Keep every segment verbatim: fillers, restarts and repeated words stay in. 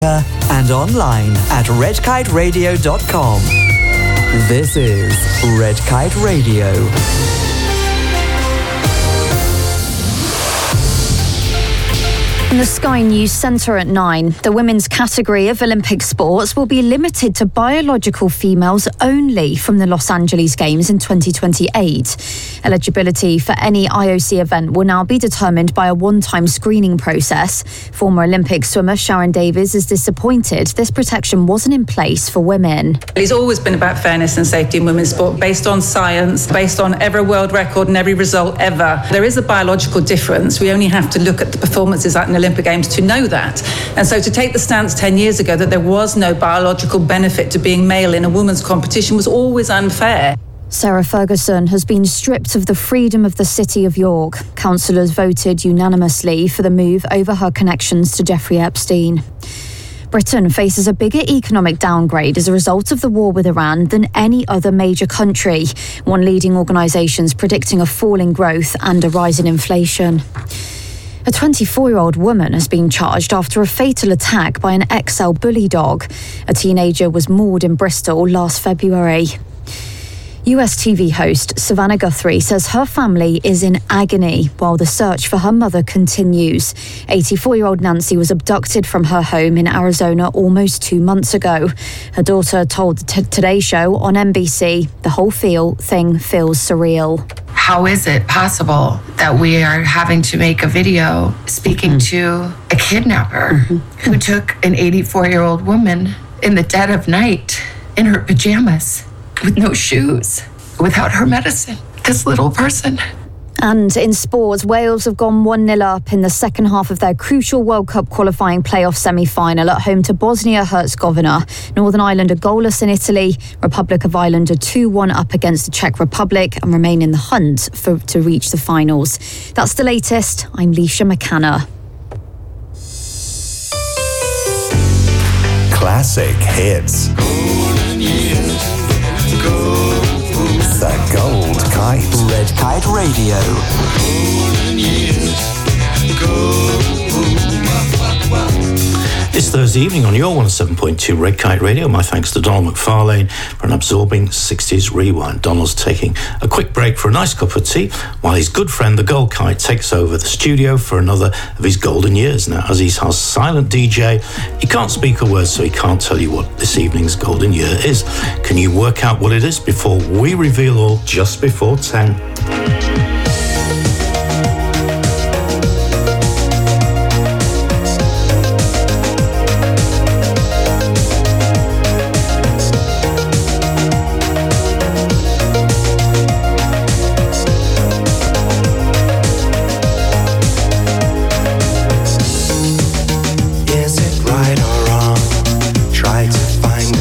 and online at red kite radio dot com. This is Red Kite Radio. In the Sky News Centre at nine, the women's category of Olympic sports will be limited to biological females only from the Los Angeles Games in twenty twenty-eight. Eligibility for any I O C event will now be determined by a one-time screening process. Former Olympic swimmer Sharon Davies is disappointed this protection wasn't in place for women. It's always been about fairness and safety in women's sport, based on science, based on every world record and every result ever. There is a biological difference. We only have to look at the performances at an Olympic Games to know that. And so to take the stance ten years ago that there was no biological benefit to being male in a women's competition was always unfair. Sarah Ferguson has been stripped of the freedom of the City of York. Councillors voted unanimously for the move over her connections to Jeffrey Epstein. Britain faces a bigger economic downgrade as a result of the war with Iran than any other major country. One leading organisation's predicting a fall in growth and a rise in inflation. A twenty-four-year-old woman has been charged after a fatal attack by an X L bully dog. A teenager was mauled in Bristol last February. U S T V host Savannah Guthrie says her family is in agony while the search for her mother continues. eighty-four-year-old Nancy was abducted from her home in Arizona almost two months ago. Her daughter told the T- Today Show on N B C, the whole feel thing feels surreal. How is it possible that we are having to make a video speaking to a kidnapper who took an eighty-four-year-old woman in the dead of night in her pajamas with no shoes, without her medicine? This little person. And in sports, Wales have gone one nil up in the second half of their crucial World Cup qualifying playoff semi-final at home to Bosnia-Herzegovina. Northern Ireland are goalless in Italy. Republic of Ireland are two one up against the Czech Republic and remain in the hunt for to reach the finals. That's the latest. I'm Leisha McCanna. Classic hits. Golden years, gold. The Gold Kite. Red Kite Radio. Golden years, gold. It's Thursday evening on your one oh seven point two Red Kite Radio. My thanks to Donald McFarlane for an absorbing sixties rewind. Donald's taking a quick break for a nice cup of tea while his good friend the Gold Kite takes over the studio for another of his golden years. Now, as he's our silent D J, he can't speak a word, so he can't tell you what this evening's golden year is. Can you work out what it is before we reveal all just before ten?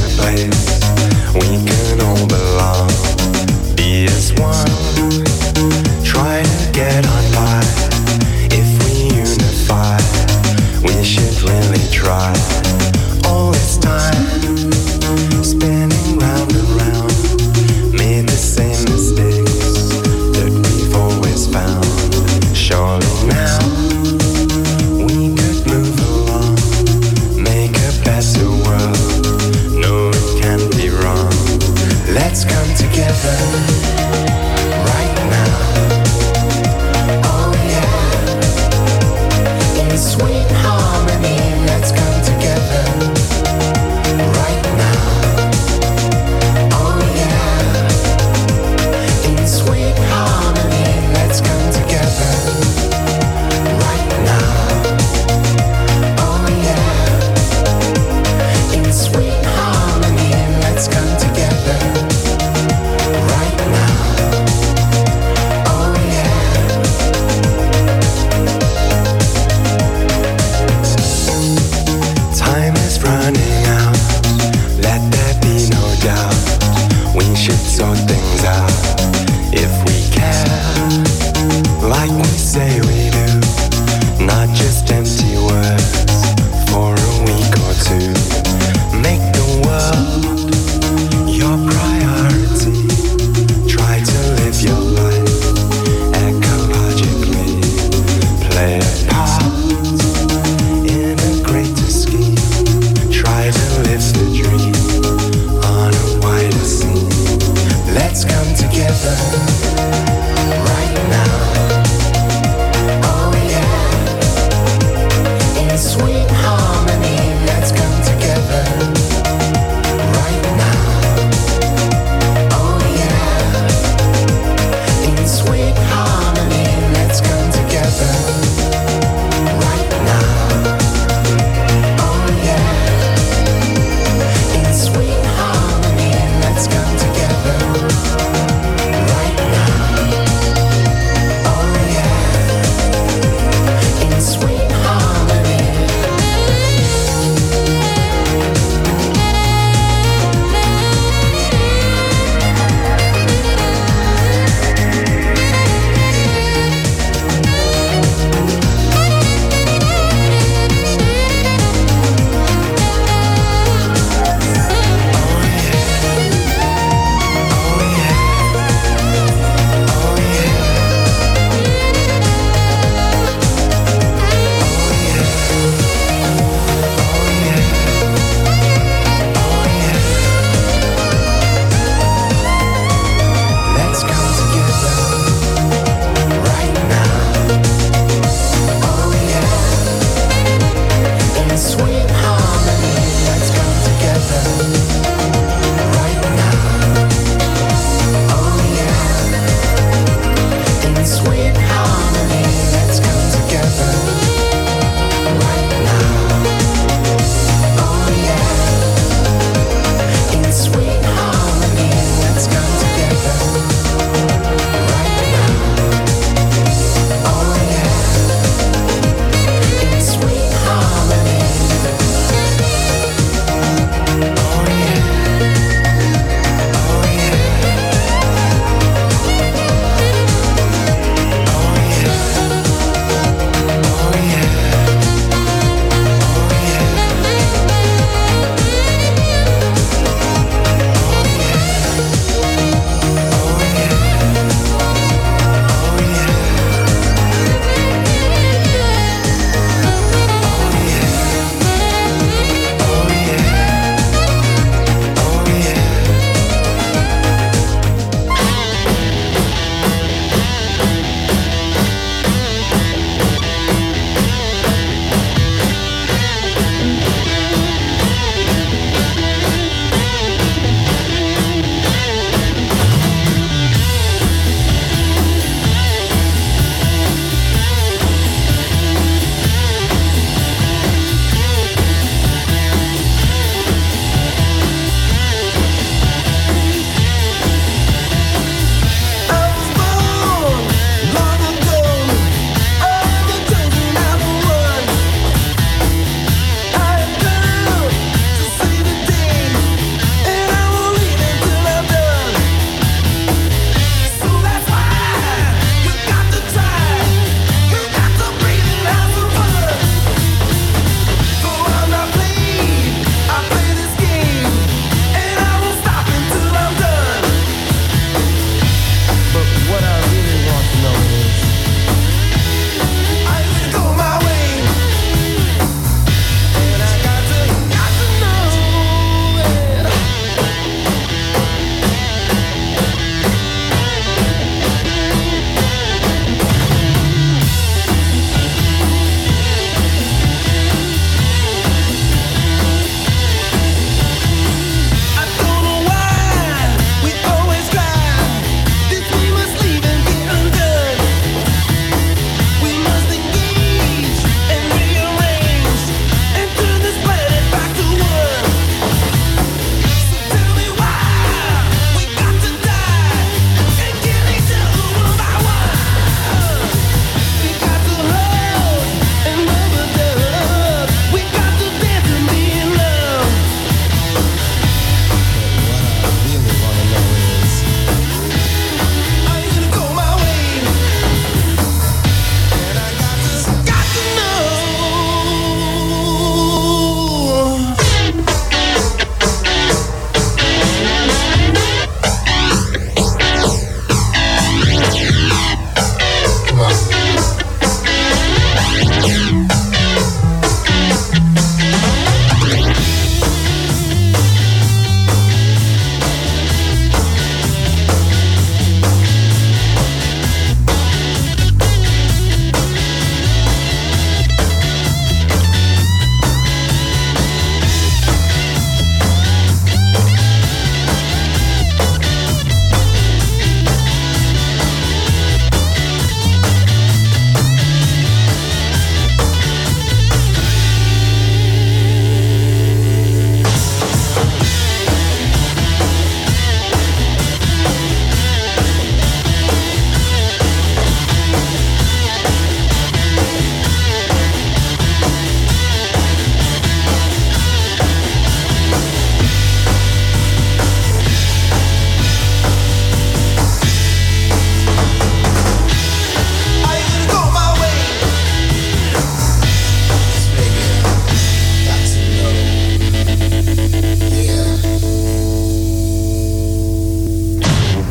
We can all belong, be as one.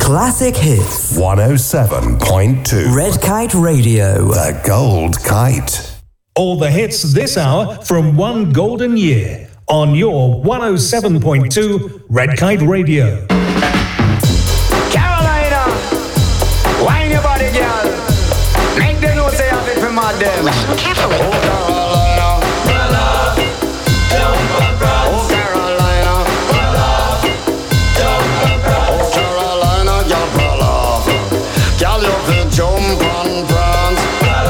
Classic hits. one oh seven point two. Red Kite Radio. The Gold Kite. All the hits this hour from one golden year on your one oh seven point two Red Kite Radio. Carolina, wine your body, girl. Make them know say you have it for mad them. Listen carefully. Oh, Carolina. Oh, Carolina. Oh, Carolina, girl, brother. Girl, you feel jump and prance.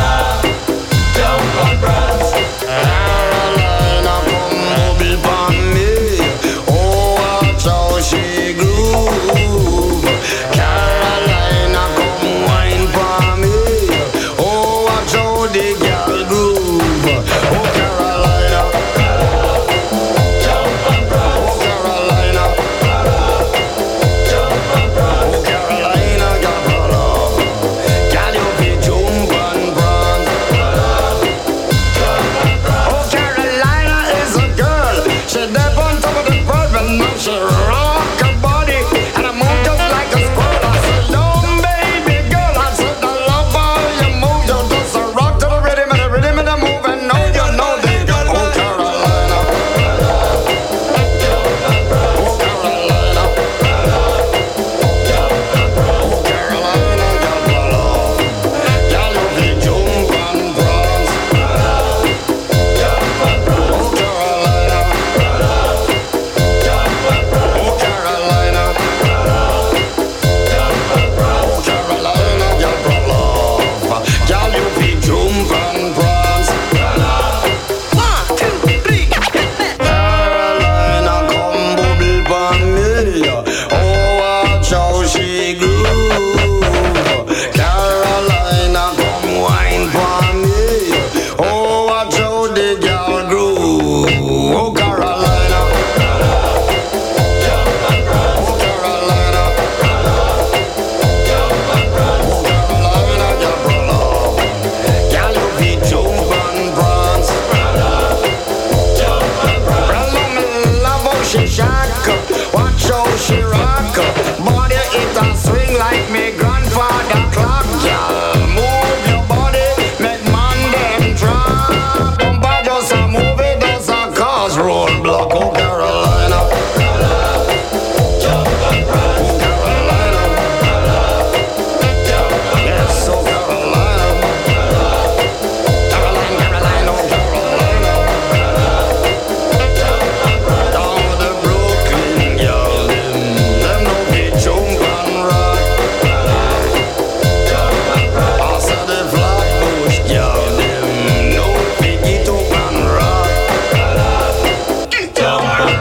Jump and prance. Carolina, come booby pon me. Oh, watch how she groove. Carolina, come wine pon me. Oh, watch how the girl groove. Oh, Carolina. Jump and prance. Oh, Carolina. Jump and prance. Oh, Carolina, girl, brother. Girl, you feel jump and prance. Oh, Carolina is a girl. She dead on top of the world, but now she rock her body and I move just like a squirrel. I said, "Don't baby girl," I said, "I love how you move. You just a rock to the rhythm and the rhythm and the move, and now you know that you oh Carolina, oh Carolina, oh Carolina, girl, brother. Girl, you feel jump and prance. Oh, Carolina. Oh, Carolina. Oh, Carolina, girl, brother. Girl, you feel jump and prance. One, two, three. Carolina, come bubble pon me. Oh, watch how she groove. Carolina, come wine pon me. Oh, watch how the girl groove. Oh, Carolina. Oh, Carolina. Oh, Carolina, girl, brother. Girl, you feel jump and prance. Brother, me love how she shack. Watch how she rock. Body it and swing like me grandfather clock. Girl, move your body, make man them drop. Bumper just a move it, does a cause roadblock. Oh, Carolina. Oh, Carolina. Yes, oh, Carolina. Caroline, Caroline, oh, Carolina. Down with the Brooklyn girl, them, them no be jump and rock. Also the Flatbush girl, them no be get up and rock. Jump and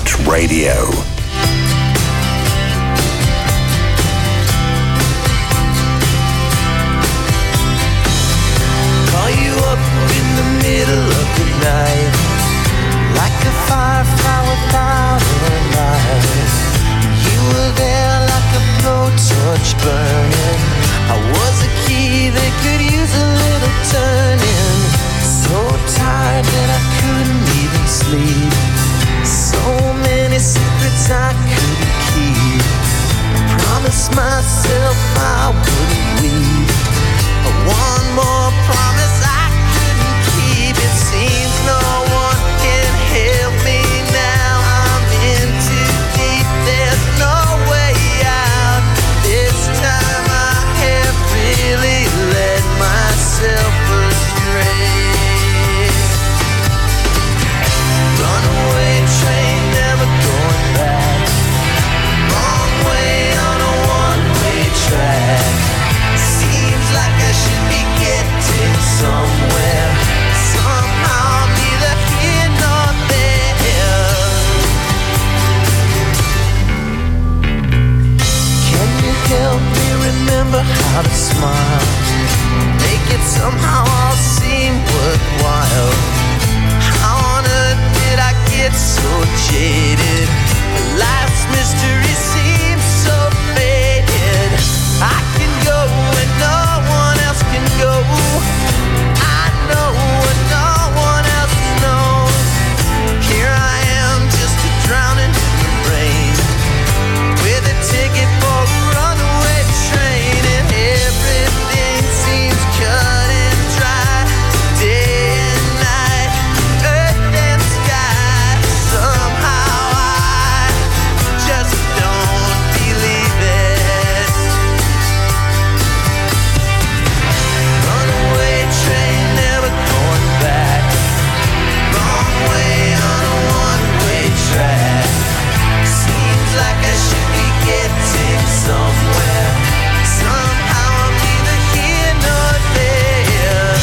Kite Radio. Call you up in the middle of the night, like a firefly without a light. You were there like a blowtorch burning. I was a key that could use a little turning. So tired that I couldn't even sleep. So many secrets I couldn't keep. I promised myself I wouldn't weep. One more promise I couldn't keep. It seems no one can help me now. I'm in too deep, there's no way out. This time I have really led myself astray. Runaway train, never going back. Wrong way on a one-way track. Seems like I should be getting somewhere. Somehow I'm neither here nor there. Can you help me remember how to smile? Make it somehow all seem worthwhile. How on earth did I get so jaded? Life's mystery seems so faded. I can go where no one else can go. I know what no one else knows. Here I am, just a drowning in the rain, with a ticket for a runaway train, and everything seems cut and dry. Day and night, earth and sky. Somehow I just don't believe it. Runaway train, never going back. Wrong way on a one-way track. Seems like I should be getting somewhere. Somehow I'm neither here nor there.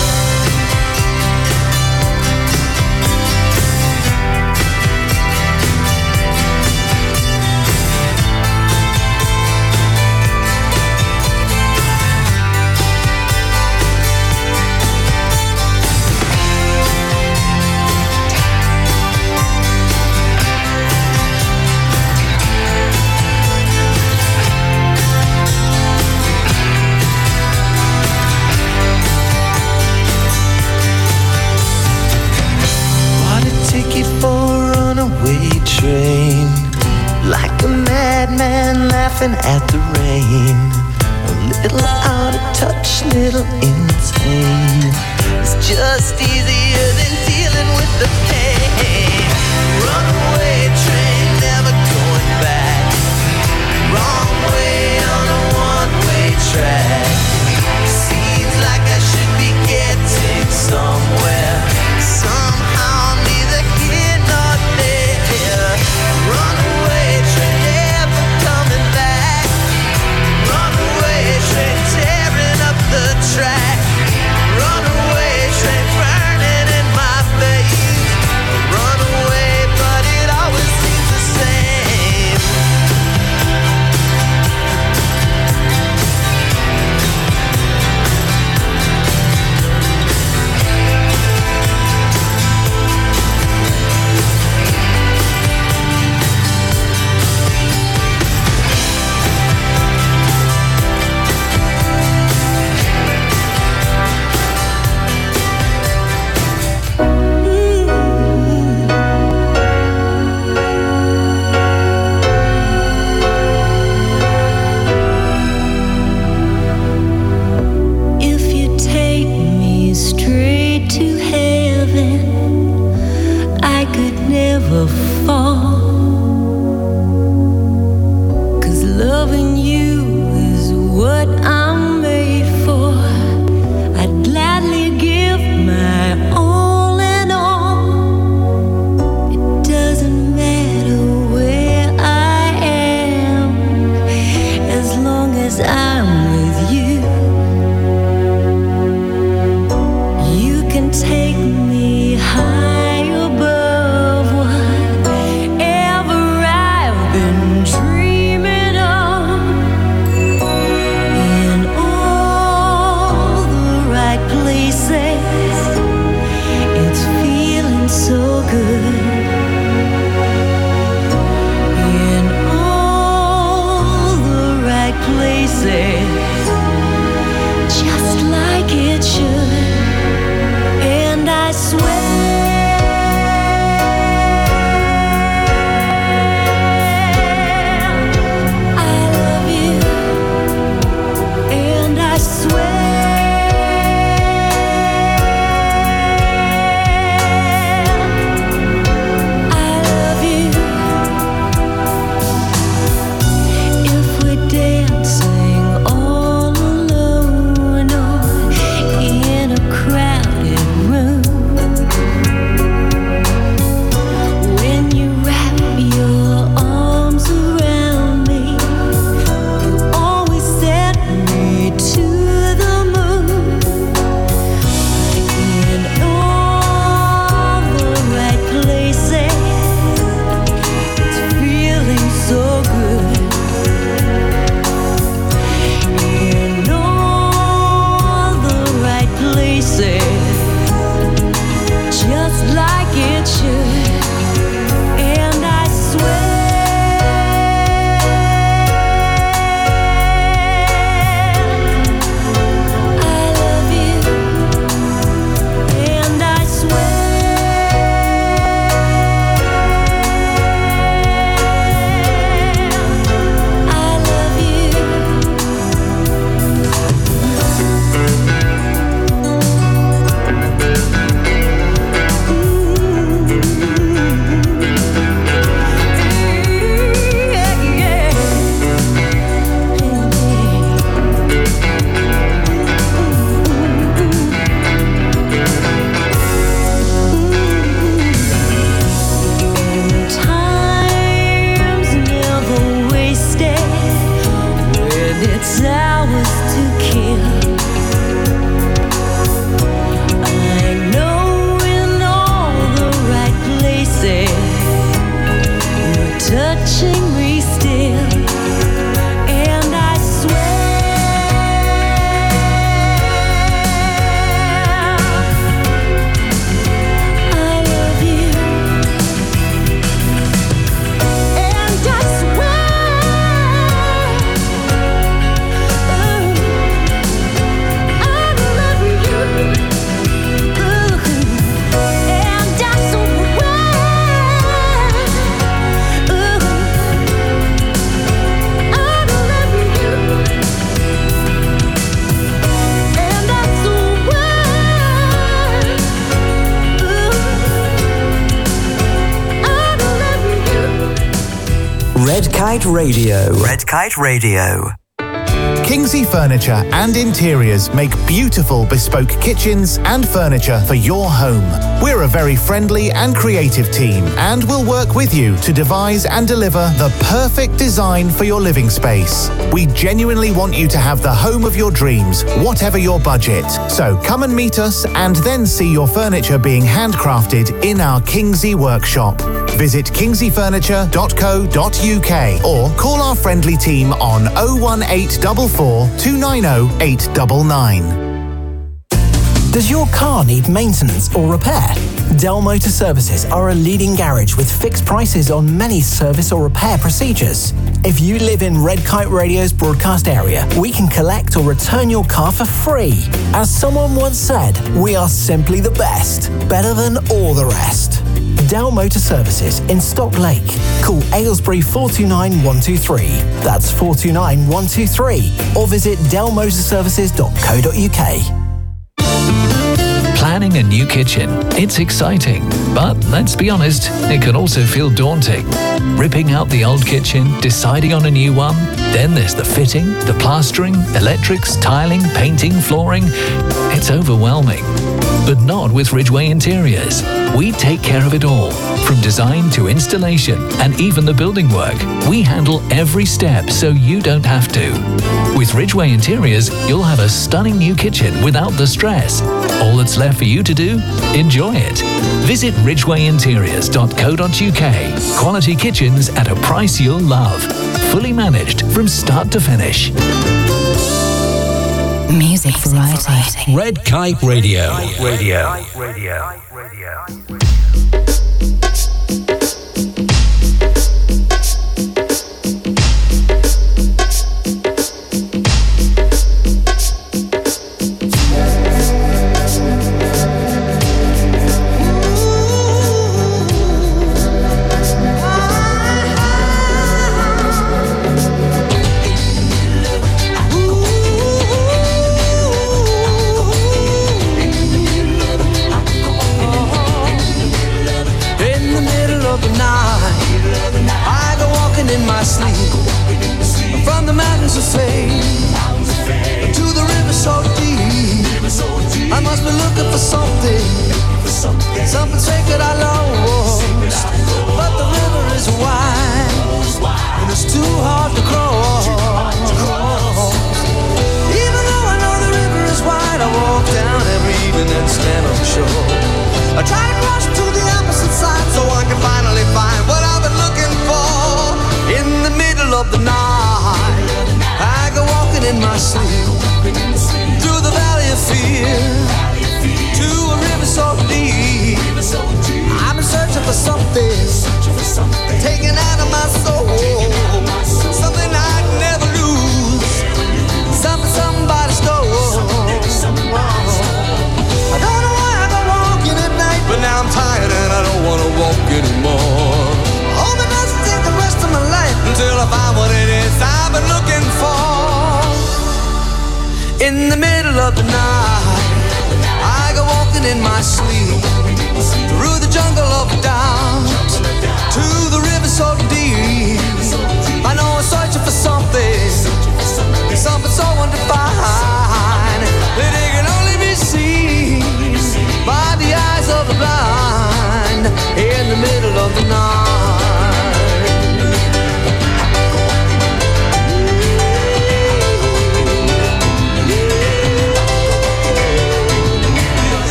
Bought a ticket for a runaway train, like a madman laughing at the rain. A little out of touch, little insane. It's just easier than dealing with the pain. Runaway train, never going back. Wrong way on a one-way track. Seems like I should be getting somewhere. Somehow I'm neither here nor there. Runaway train, never coming back. Runaway train, tearing up the track. Runaway train, burning in my face. touching me still, and I Red Kite Radio. Red Kite Radio. Kingsley Furniture and Interiors make beautiful bespoke kitchens and furniture for your home. We're a very friendly and creative team and will work with you to devise and deliver the perfect design for your living space. We genuinely want you to have the home of your dreams, whatever your budget. So come and meet us and then see your furniture being handcrafted in our Kingsley workshop. Visit kingsley furniture dot co dot uk or call our friendly team on oh one eight four four, two nine oh, eight nine nine. Does your car need maintenance or repair? Dell Motor Services are a leading garage with fixed prices on many service or repair procedures. If you live in Red Kite Radio's broadcast area, we can collect or return your car for free. As someone once said, we are simply the best, better than all the rest. Dell Motor Services in Stock Lake. Call Aylesbury four two nine, one two three. That's four two nine, one two three. Or visit dell motor services dot co dot uk. Planning a new kitchen. It's exciting, but let's be honest, it can also feel daunting. Ripping out the old kitchen, deciding on a new one, then there's the fitting, the plastering, electrics, tiling, painting, flooring. It's overwhelming. But not with Ridgeway Interiors. We take care of it all. From design to installation and even the building work, we handle every step so you don't have to. With Ridgeway Interiors, you'll have a stunning new kitchen without the stress. All that's left for you to do? Enjoy it. Visit ridgeway interiors dot co dot uk. Quality kitchens at a price you'll love. Fully managed from start to finish. Music variety. Red Kite Radio. Radio. Radio. Radio.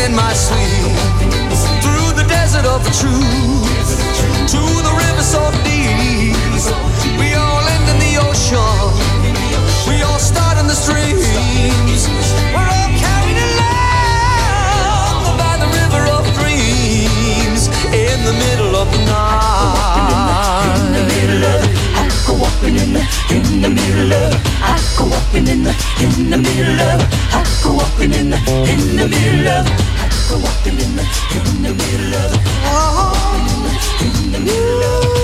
in my sleep, through the desert of the truth, to the river so deep. We all end in the ocean, we all start in the streams. We're all carried along by the river of dreams, in the middle of the night. In the middle of it, I go walking in the, in the middle of it. I go walking in the, in the middle of it. I go walking in the, in the middle of it. I go walking in the, in the middle of it. Oh, in the middle of it.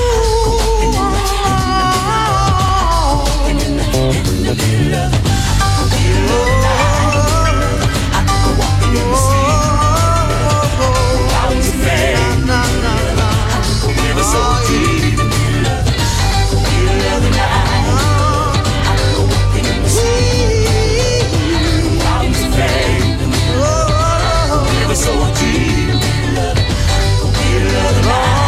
In the middle of it. I go walking in the sea. Clouds of fame. I go river so deep. In the middle of the night. I go walking in the sea. Clouds of fame. River so deep. In the middle of the night.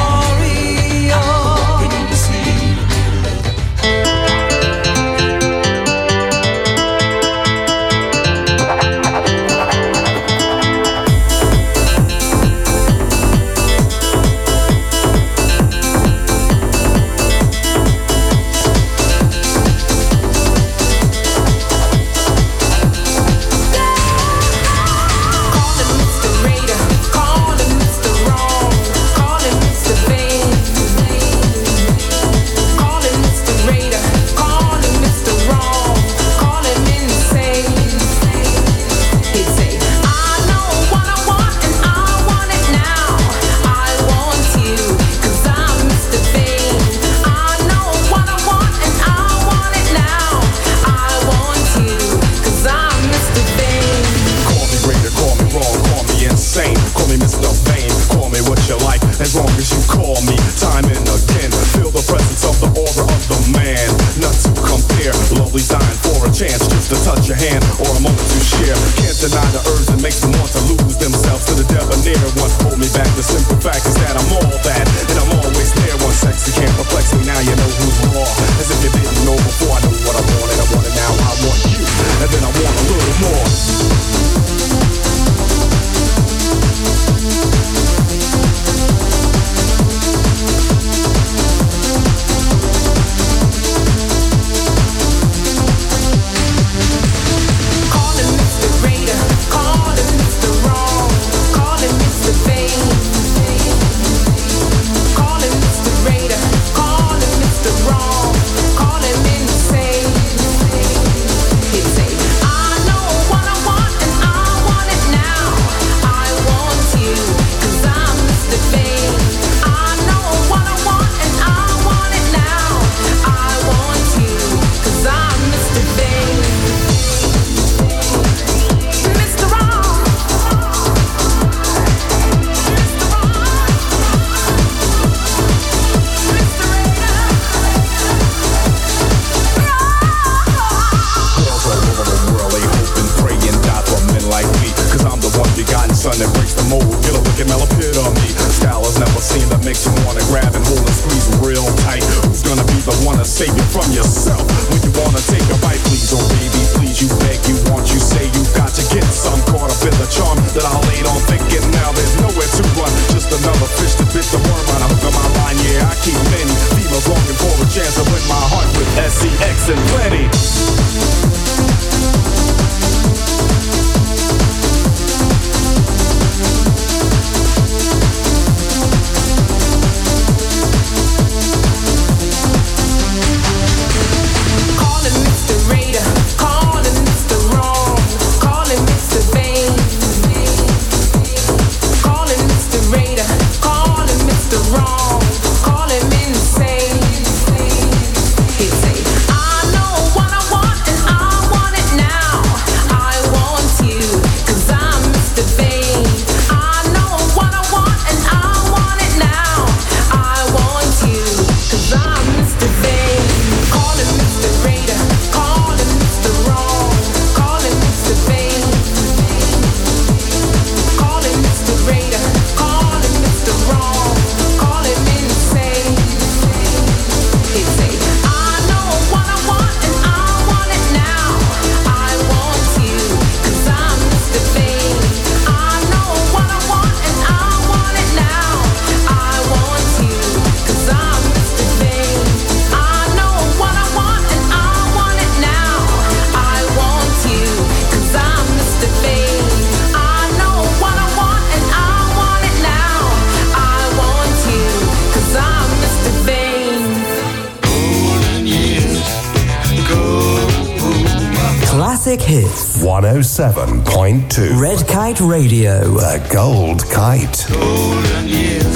Wrong, call him insane. He'd say, I know what I want. Classic hits. one oh seven point two. Red Kite Radio. The Gold Kite. Golden years.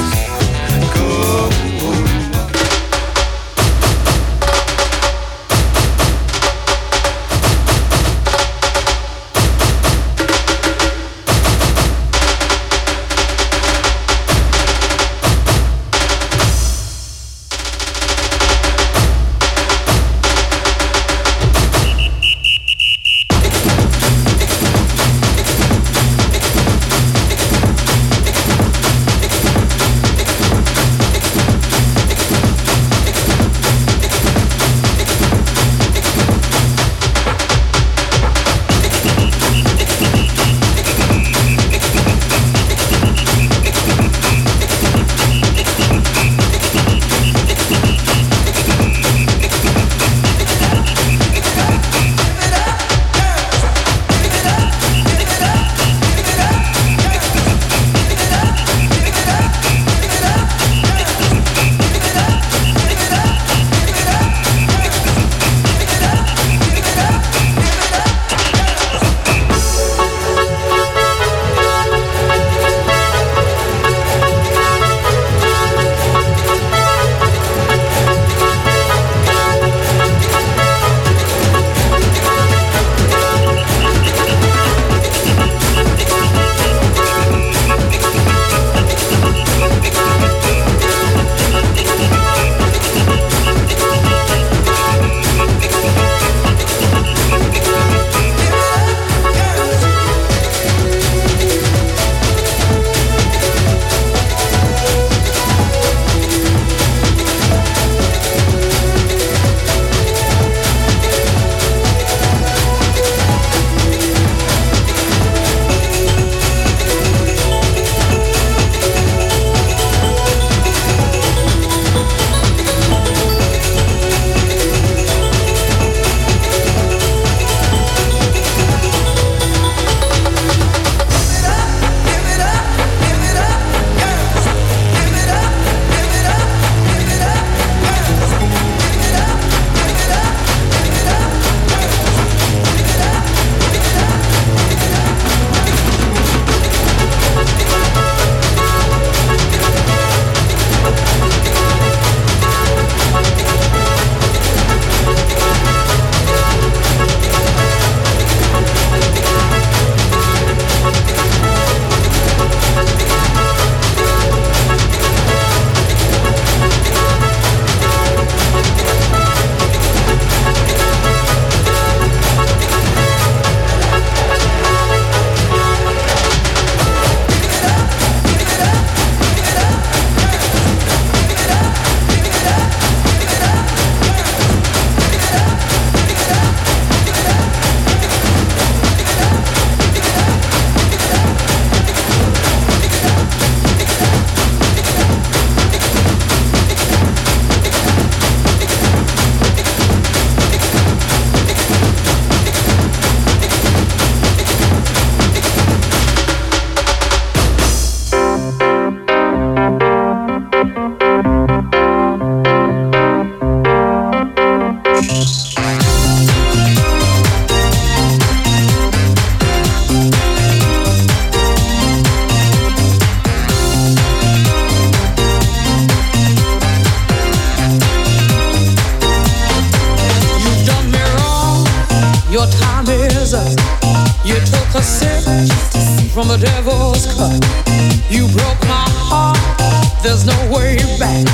from the devil's cut. You broke my heart, there's no way back.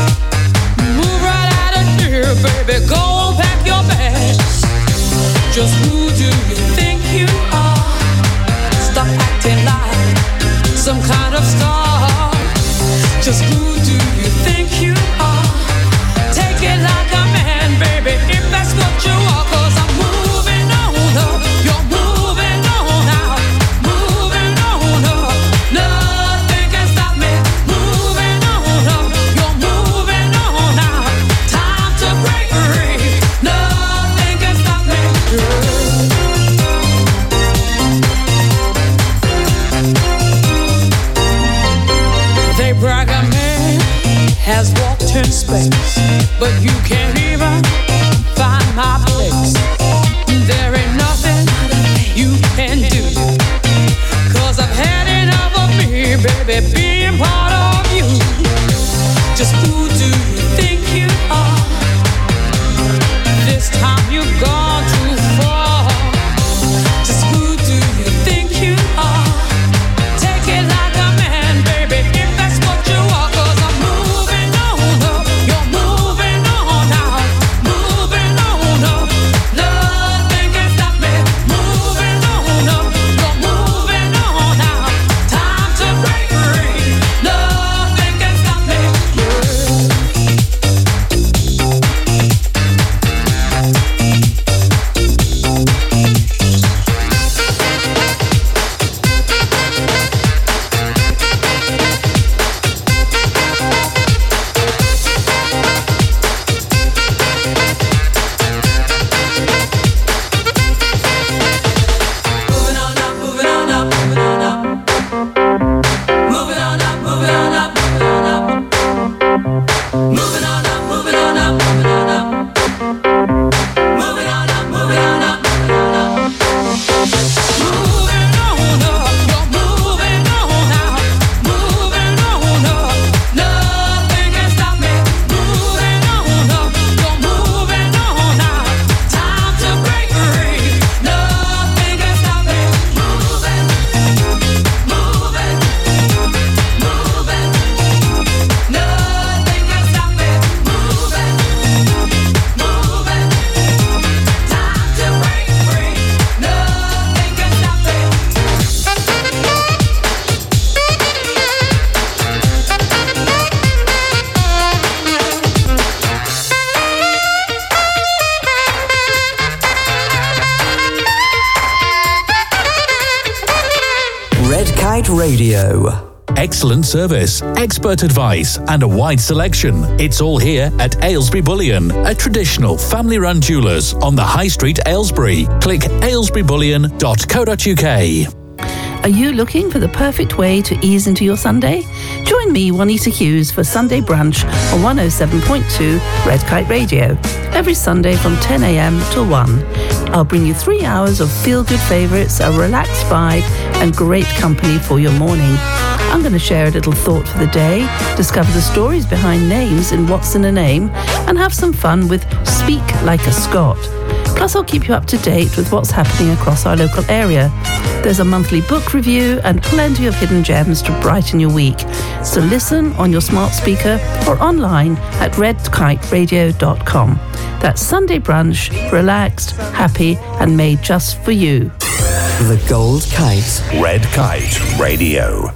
Move right out of here, baby, go and pack your bags. Just who do you think you are? Stop acting like some kind of star. Just who do you think you are? Take it like a man, baby, if that's what you are. Cause I'm moving on up, you're moving on out. Moving on up, nothing can stop me. Moving on up, you're moving on out. Time to break free. Kite Radio. Excellent service, expert advice, and a wide selection. It's all here at Aylesbury Bullion, a traditional family-run jewellers on the High Street, Aylesbury. Click aylesbury bullion dot co dot uk. Are you looking for the perfect way to ease into your Sunday? Join me, Juanita Hughes, for Sunday Brunch on one oh seven point two Red Kite Radio. Every Sunday from ten a.m. till one. I'll bring you three hours of feel-good favourites, a relaxed vibe, and great company for your morning. I'm going to share a little thought for the day, discover the stories behind names in What's in a Name, and have some fun with Speak Like a Scot. Plus, I'll keep you up to date with what's happening across our local area. There's a monthly book review and plenty of hidden gems to brighten your week. So listen on your smart speaker or online at red kite radio dot com. That's Sunday Brunch, relaxed, happy, and made just for you. The Gold Kite. Red Kite Radio.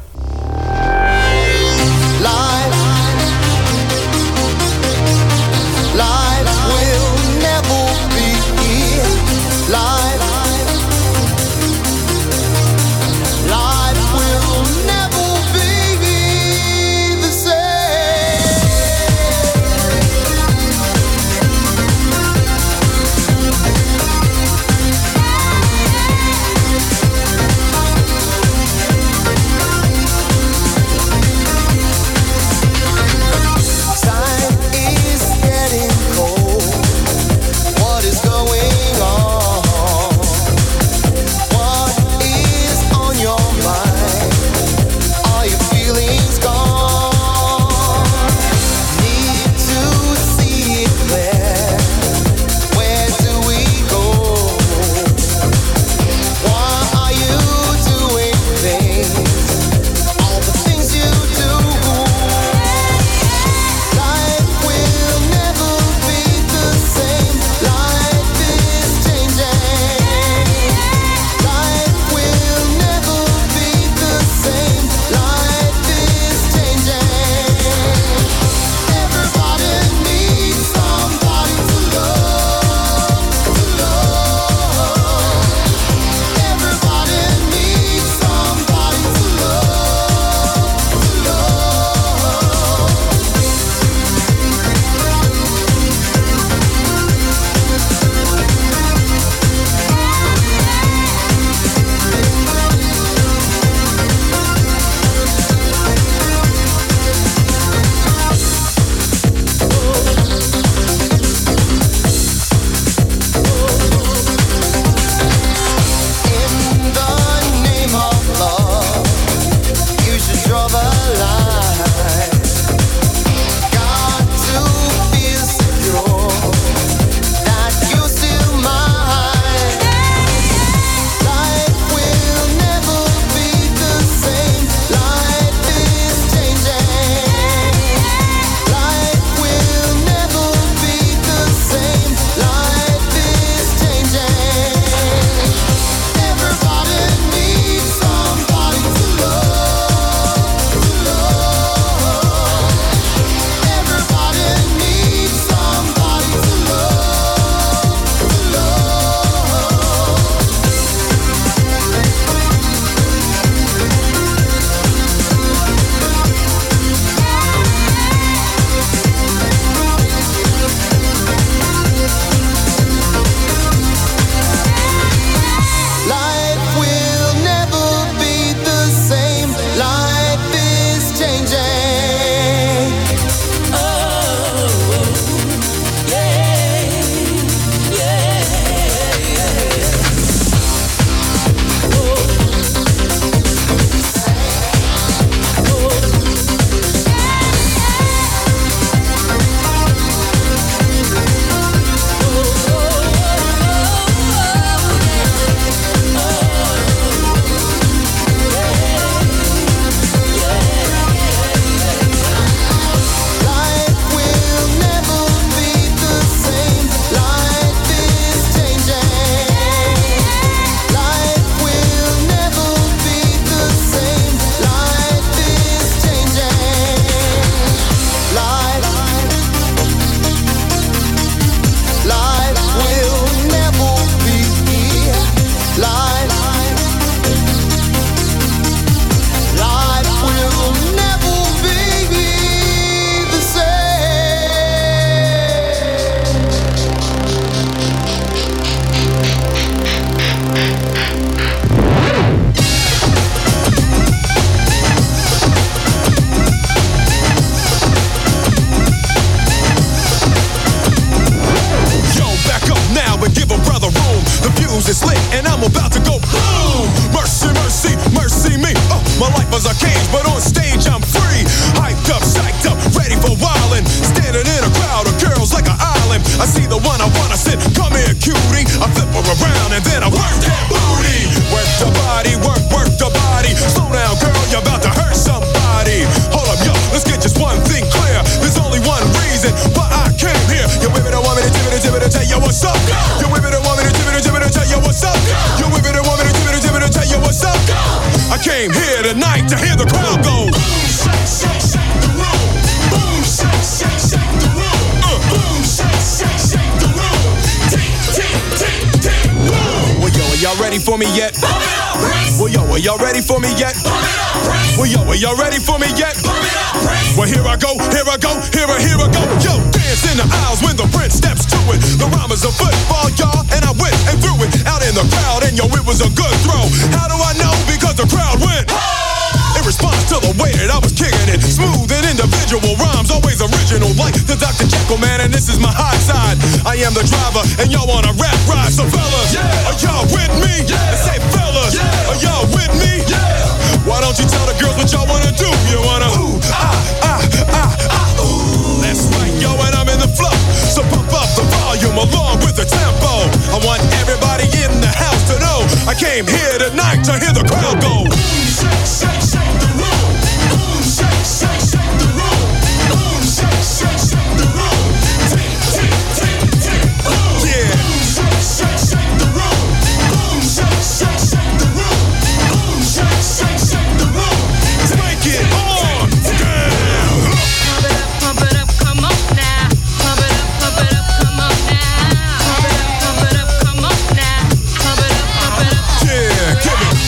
is lit and I'm about to go boom. Mercy, mercy, mercy me. Uh, my life is a cage, but on stage I'm free. Hyped up, psyched up, ready for wildin'. Standing in a crowd of girls like an island. I see the one I wanna sit. Come here, cutie. I flip her around and then I work that booty. Work the body, work, work the body. Slow down, girl, you're about to hurt somebody. Hold up, yo, let's get just one thing clear. There's only one reason why I came here. You women don't want me to tip it, tip it, tell you what's up. You women don't want me to tip it, tip it, tell you what's up. You women don't want me to tip it, tip it, tell you what's up. I came here tonight to hear the crowd go. Boom, shake, shake, shake the room. Boom, shake, shake, shake the room. Uh, boom, shake, shake, shake the room. Tick, tick, tick, tick, boom. Well, yo, are y'all ready for me yet? Pump it up, Prince. Well, yo, are y'all ready for me yet? Pump it up, Prince. Well, yo, are y'all ready for me yet? Pump it up, Prince. Well, here I go, here I go, here I, here I go. Yo, dance in the aisles when the Prince steps to it. The rhyme is a football, y'all, and I went and threw it out in the crowd, and yo, it was a good throw. How do I know? Because the crowd went. In response to the way that I was kicking it, smooth and individual rhymes, always original, like the Doctor Jekyll man, and this is my high side. I am the driver, and y'all want a rap ride, so fellas, yeah. Are y'all with me? Yeah. And say fellas, yeah. Are y'all with me? Yeah. Why don't you tell the girls what y'all wanna do? You wanna ooh, ah, ah, ah, ah, ooh. That's right, yo, and I'm in the flow, so pump up the volume along with the tempo. I want everybody in the house to know I came here tonight to hear the crowd go. Boom, shake, shake, shake the room. Boom, shake, shake, shake the room. Boom, shake, shake, shake the room. Tick, tick, tick, tick, boom. Yeah. Boom, shake, shake, shake the room. Boom, shake, shake, shake the room. Boom, shake, shake, shake the room. Break it on down. Pump it up, pump it up, come on now. Pump it up, pump it up, come on now. Pump it up, pump it up, come on now. Pump it up, pump it up. Yeah, give it.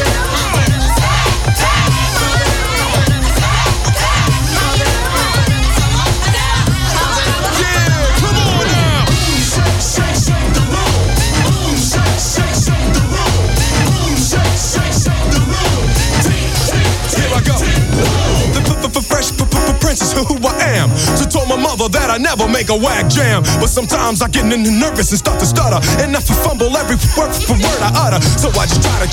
Who I am. So told my mother that I never make a whack jam. But sometimes I get nervous and start to stutter, and I fumble every word for word I utter. So I just try to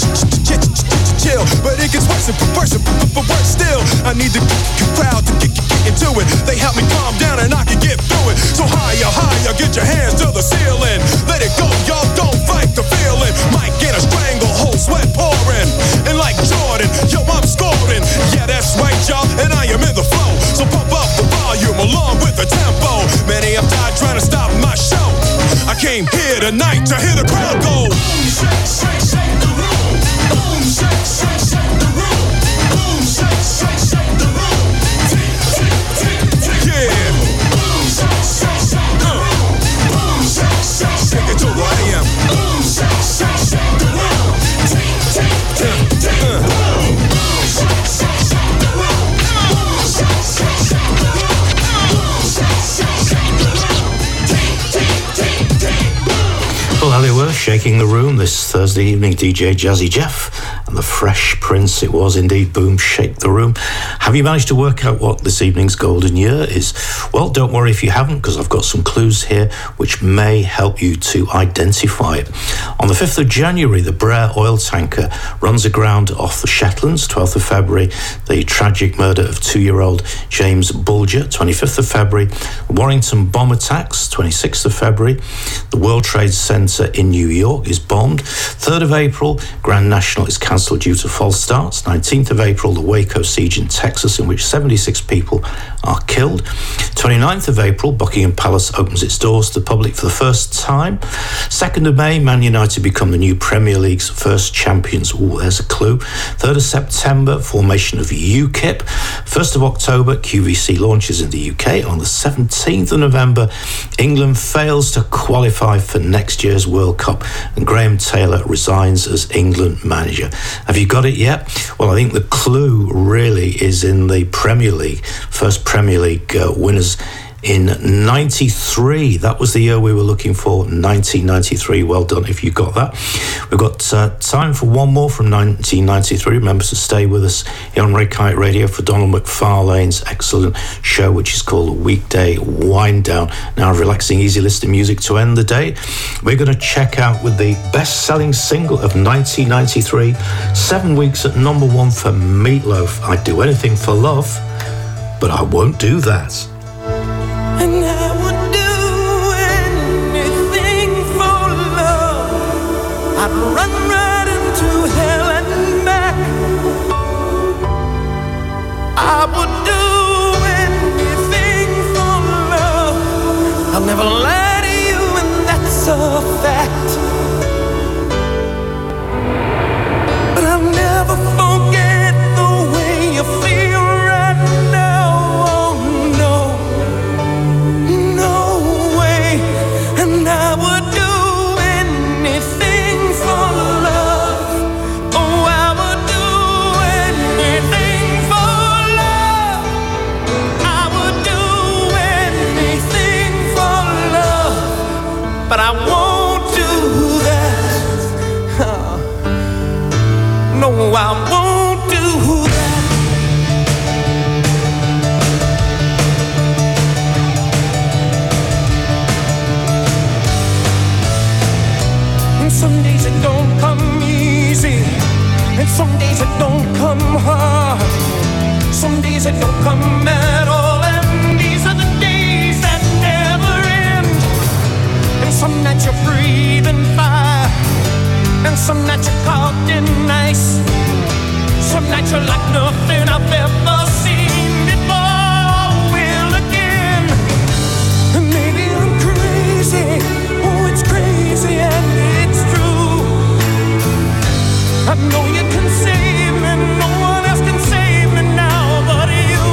chill, but it gets worse and worse and worse still. I need the crowd to get into it. They help me calm down and I can get through it. So higher, higher, get your hands to the ceiling. Let it go, y'all, don't fight the feeling. Might get a stranglehold, sweat pouring. And like Jordan, yo, I'm scoring. Yeah, that's right, y'all, and I am in the flow. So pump up the volume along with the tempo. Many have died trying to stop my show. I came here tonight to hear the crowd go. Boom, shake, shake, shake the room. Boom, shake, shake, shake the room. Boom, shake, shake, shake the room. Tick, tick, tick, tick. Yeah. Boom, shake, shake, shake the room. Boom, shake, shake, shake it to who I am. Boom, shake, shake, shake the room. Tick, tick, tick, tick. Boom, shake, shake, shake the room. Boom, shake, shake, shake the room. Boom, shake, shake, shake the room. Tick, tick, tick, tick. Well, there they were, shaking the room this Thursday evening, D J Jazzy Jeff and the Fresh Prince. It was indeed Boom, Shake the Room. Have you managed to work out what this evening's golden year is? Well, don't worry if you haven't, because I've got some clues here which may help you to identify it. On the fifth of January, the Brer oil tanker runs aground off the Shetlands. twelfth of February, the tragic murder of two-year-old James Bulger. twenty-fifth of February, Warrington bomb attacks. twenty-sixth of February, the World Trade Center in New York is bombed. third of April, Grand National is cancelled due to false starts. nineteenth of April, the Waco siege in Texas, in which seventy-six people are killed. twenty-ninth of April, Buckingham Palace opens its doors to the public for the first time. second of May, Man United become the new Premier League's first champions. Ooh, there's a clue. third of September, formation of U KIP. first of October, Q V C launches in the U K. On the seventeenth of November, England fails to qualify for next year's World Cup, and Graham Taylor resigns as England manager. Have you got it yet? Well, I think the clue really is in the Premier League. First Premier League uh, winners in ninety-three. That was the year we were looking for, nineteen ninety-three. Well done if you got that. We've got uh, time for one more from nineteen ninety-three. Remember to stay with us here on Red Kite Radio for Donald McFarlane's excellent show, which is called Weekday Wind Down. Now, relaxing, easy listening music to end the day. We're going to check out with the best-selling single of nineteen ninety-three, seven weeks at number one for Meatloaf. I'd do anything for love, but I won't do that. And I would do anything for love. I'd run right into hell and back. I would do anything for love. I'll never lie to you, and that's a fact. But I'll never forget the way you feel right now. Oh no. And I would do anything for love. Oh, I would do anything for love. I would do anything for love. But I won't do that. Oh. No, I won't do that. Some days it don't come easy, and some days it don't come hard. Some days it don't come at all, and these are the days that never end. And some nights you're breathing fire, and some nights you're caught in ice. Some nights you're like nothing I've ever seen before. Will again, and maybe I'm crazy. Oh, it's crazy and it's true. I know you can save me, no one else can save me now but you.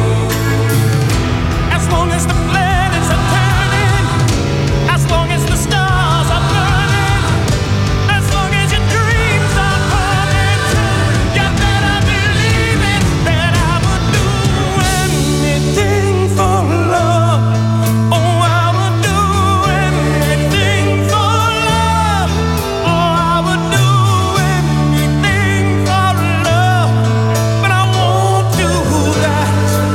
As long as the planets are turning, as long as the stars are burning, as long as your dreams are coming true, you better believe it, that I would do anything for love. Oh, I would do anything for love. Oh, I would do anything for love. But I won't do that.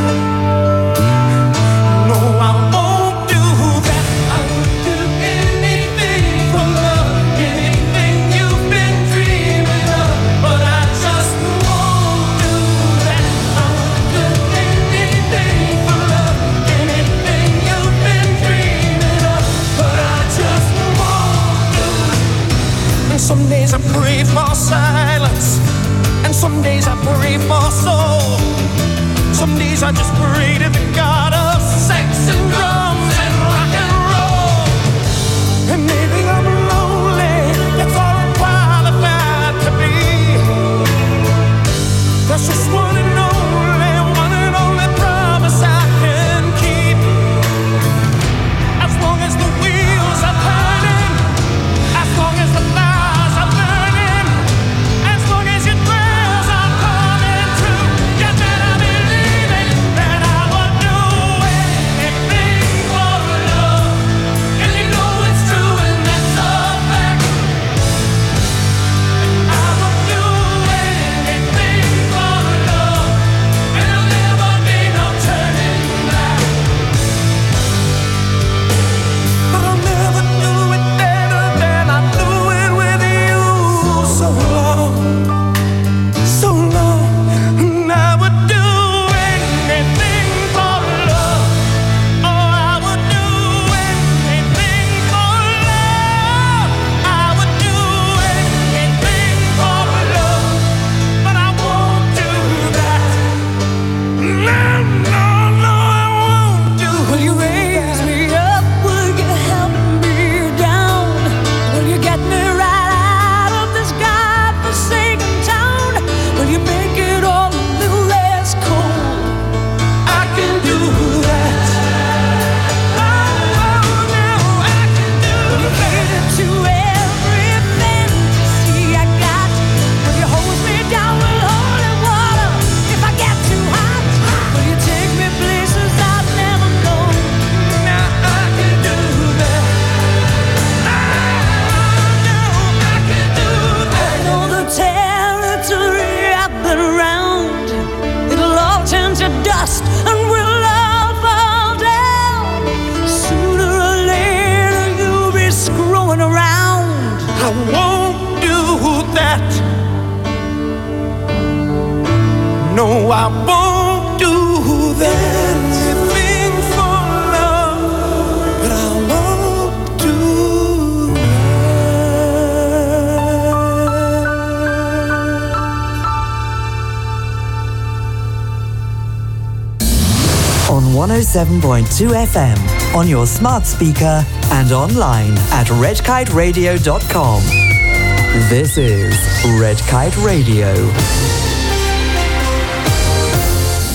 No, I won't do that. I would do anything for love, anything you've been dreaming of. But I just won't do that. I would do anything for love, anything you've been dreaming of. But I just won't do it. And some days I pray for silence, and some days I pray for soul. Some days I just pray to the God of sex and drums and rock and roll. And maybe I'm lonely, that's all I'm qualified to be. That's just one and only, one and only promise I can keep. As long as the wheels are turning, as long as the fires are burning, as long as your prayers are coming true, you better believe it, that I would do anything I won't do that. No, I won't do that. Anything for love, but I won't do that. On one oh seven point two F M, on your smart speaker and online at red kite radio dot com. This is Red Kite Radio.